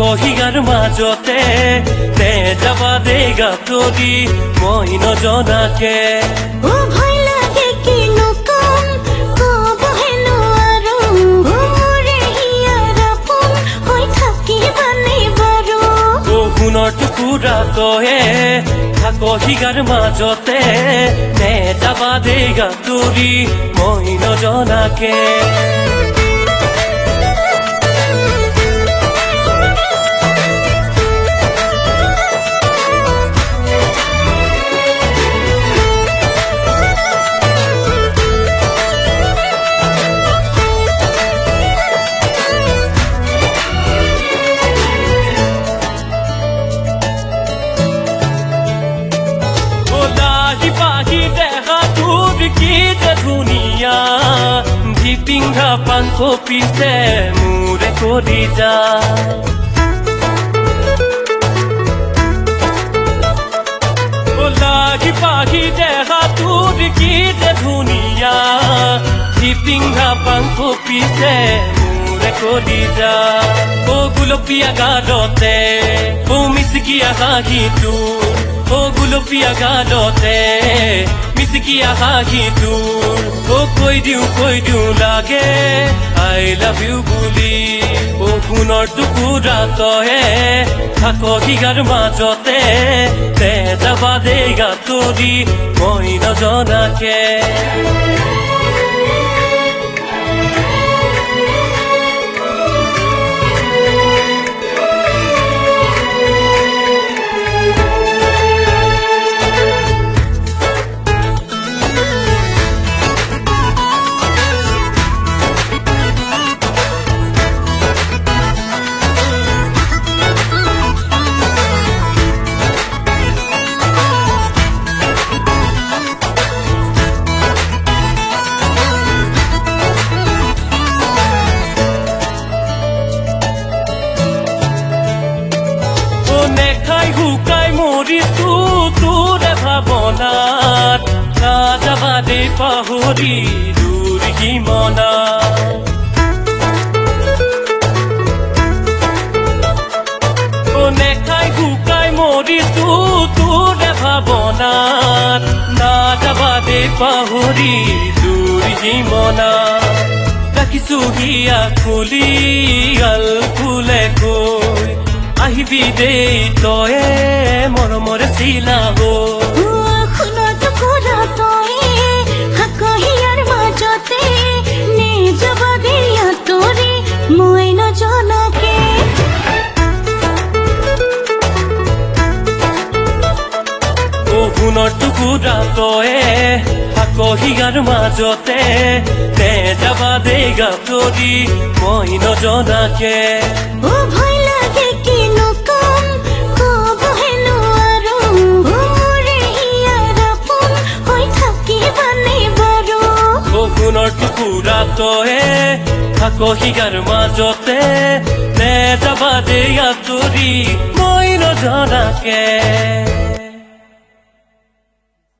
কহিগাৰ মাজতে নে যাবা দেগা তৰি মই নজনাকে ভয় লাগে কিনো কম কবহে নোৱাৰো মোৰে হিয়াৰ আপোন হৈ থাকিবানে বাৰু সোণৰ টুকুৰা তয়ে কহিগাৰ মাজতে নে যাবা দেগা তৰি মই নজনাকে পিংঘা পাংক পিছে মোৰে কৰি যা লাগি পাহি দেখা তোৰ কি যে ধুনীয়া পিংঘা পাংক পিছে মোৰে কৰি যা গুলপীয়া গালতে মিচিকিয়া হাঁহি তোৰ গুলপীয়া গালতে মিচিকিয়া হাঁহি তোৰ কৈ দিওঁ লাগে I love you বুলি সোণৰ টুকুৰা তয়ে কহিগাৰ মাজতে নে যাবা দেগা তৰি মই নজনাকে শুকাই মৰিছো তোৰ ভাৱনাত নাযাবা দে পাহৰি দূৰ সীমনাত নেখাই শুকাই মৰিছো তোৰ ভাৱনাত নাযাবা দে পাহৰি দূৰ সীমনাত ৰাখিছো হিয়া খুলি গাল ফুলে কৈ আহিবি দেই তয়ে মৰমৰ চিলাব সোণৰ টুকুৰা তয়ে কহিগাৰ মাজতে নে যাবা দেগা তৰি মই নজনাকে সোণৰ টুকুৰা তয়ে কহিগাৰ মাজতে নে যাবা দেগা তৰি মই নজনাকে ভয় লাগে কিনো কম কবহে নোৱাৰো মোৰে হিয়াৰ আপোন হৈ থাকিবানে বাৰু সোণৰ টুকুৰা তয়ে কহিগাৰ মাজতে নে যাবা দেগা তৰি মই নজনাকে